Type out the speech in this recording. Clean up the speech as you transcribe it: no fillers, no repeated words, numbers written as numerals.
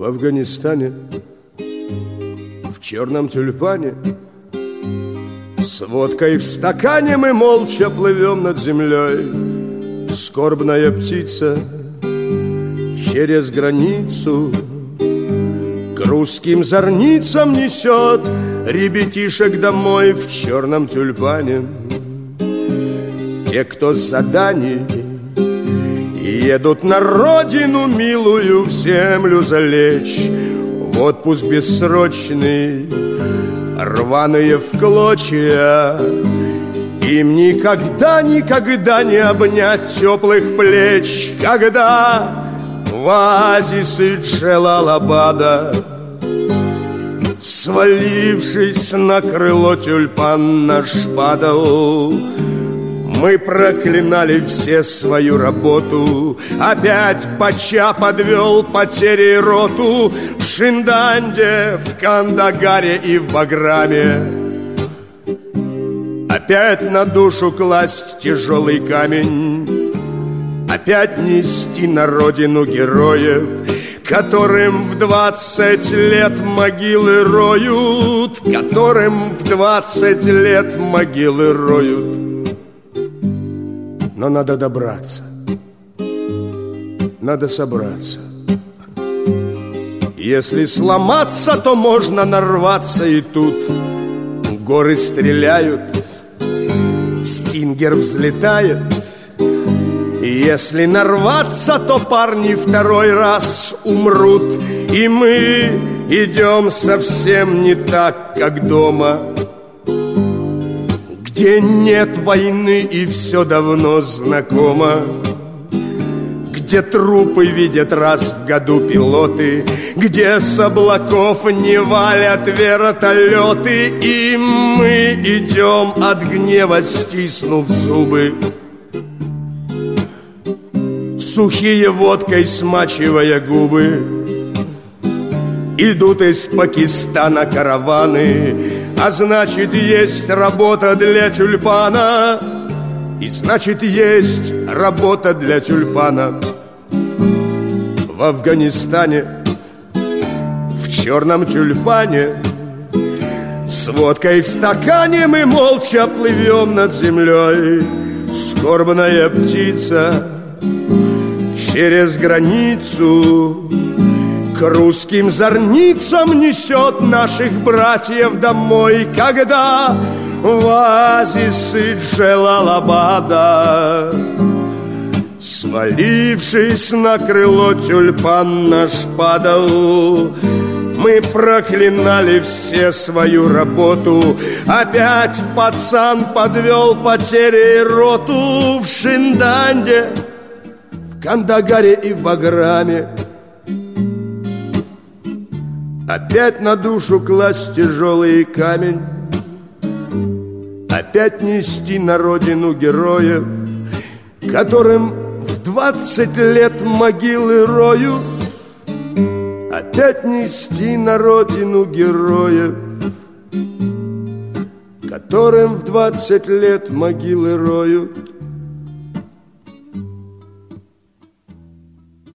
Афганистане, в черном тюльпане, с водкой в стакане мы молча плывем над землей. Скорбная птица через границу к русским зорницам несет ребятишек домой в черном тюльпане. Те, кто с заданий едут на родину милую, в землю залечь, в отпуск бессрочный, рваные в клочья. Им никогда, никогда не обнять теплых плеч, когда в оазисы Джелалабада, свалившись на крыло, тюльпан наш падал. Мы проклинали все свою работу. Опять Бача подвел потери роту в Шинданде, в Кандагаре и в Баграме. Опять на душу класть тяжелый камень, опять нести на родину героев, которым в 20 лет могилы роют, которым в 20 лет могилы роют. Но надо добраться, надо собраться. Если сломаться, то можно нарваться, и тут горы стреляют, стингер взлетает. Если нарваться, то парни второй раз умрут, и мы идем совсем не так, как дома, где нет войны и все давно знакомо, где трупы видят раз в году пилоты, где с облаков не валят вертолеты, и мы идем от гнева, стиснув зубы, сухие водкой смачивая губы. Идут из Пакистана караваны, а значит, есть работа для тюльпана. И значит, есть работа для тюльпана. В Афганистане, в черном тюльпане, с водкой в стакане мы молча плывем над землей. Скорбная птица через границу к русским зорницам несет наших братьев домой, когда в оазисы Джелалабада, свалившись на крыло, тюльпан наш падал. Мы проклинали все свою работу. Опять пацан подвел потери роту в Шинданде, в Кандагаре и в Баграме. Опять на душу класть тяжелый камень, опять нести на родину героев, которым в 20 лет могилы роют. Опять нести на родину героев, которым в 20 лет могилы роют.